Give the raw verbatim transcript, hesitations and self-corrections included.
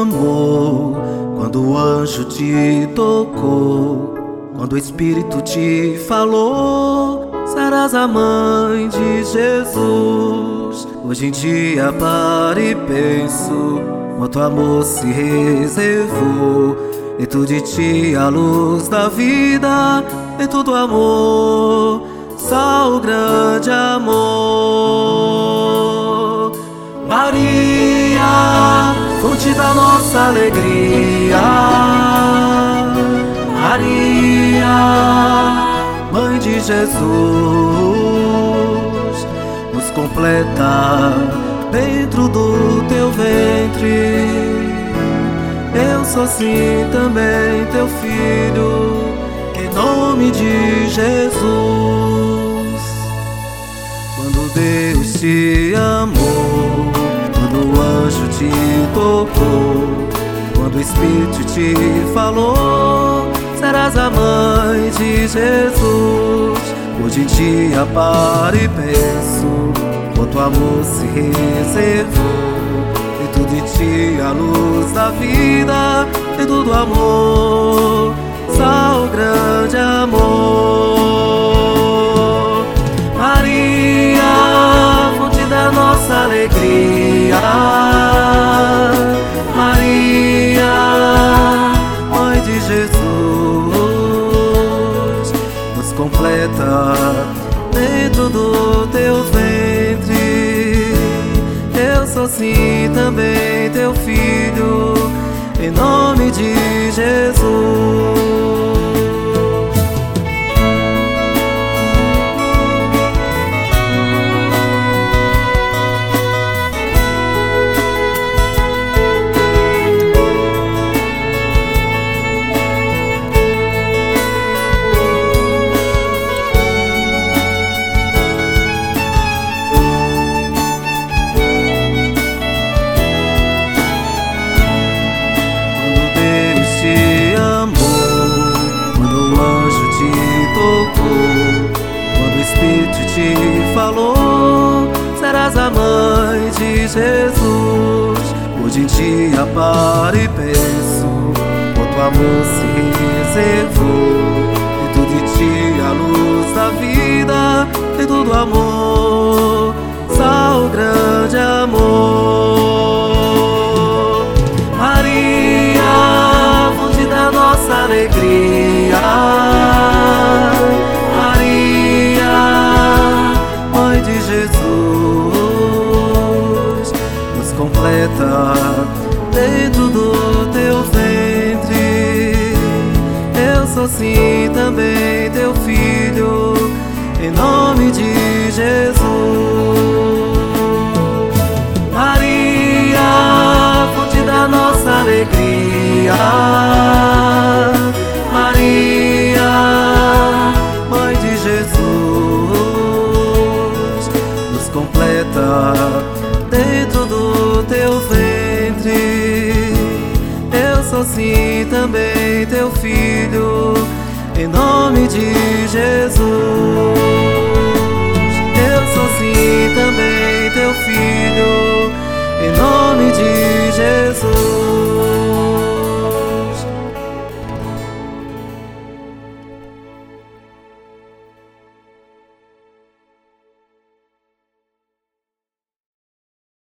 amou, quando o anjo te tocou, quando o Espírito te falou, serás a mãe de Jesus. Hoje em dia paro e penso, quanto amor se reservou dentro de ti, a luz da vida, dentro do amor, só o grande amor. Maria, fonte da nossa alegria, Maria, mãe de Jesus, nos completa dentro do teu ventre. Eu sou sim também teu filho, em nome de Jesus. Quando Deus te amou, quando o anjo te tocou, quando o Espírito te falou, serás a mãe de Jesus. Hoje em dia paro e penso, quanto amor se reservou dentro de ti, a luz da vida, dentro do amor, só o grande amor. Maria, fonte da nossa alegria, Maria, mãe de Jesus, nos completa dentro do teu ventre. Eu sou sim também teu filho, em nome de Jesus. Quando o Espírito te falou, serás a mãe de Jesus. Hoje em dia paro e penso, quanto amor se reservou dentro de ti, a luz da vida, dentro do amor, só o grande amor. Maria, fonte da nossa alegria, completa dentro do teu ventre. Eu sou sim também teu filho, em nome de Jesus. Maria, fonte da nossa alegria, Maria, mãe de Jesus, nos completa dentro do teu ventre. Eu sou sim também teu filho, em nome de Jesus. Eu sou sim também teu filho, em nome de Jesus.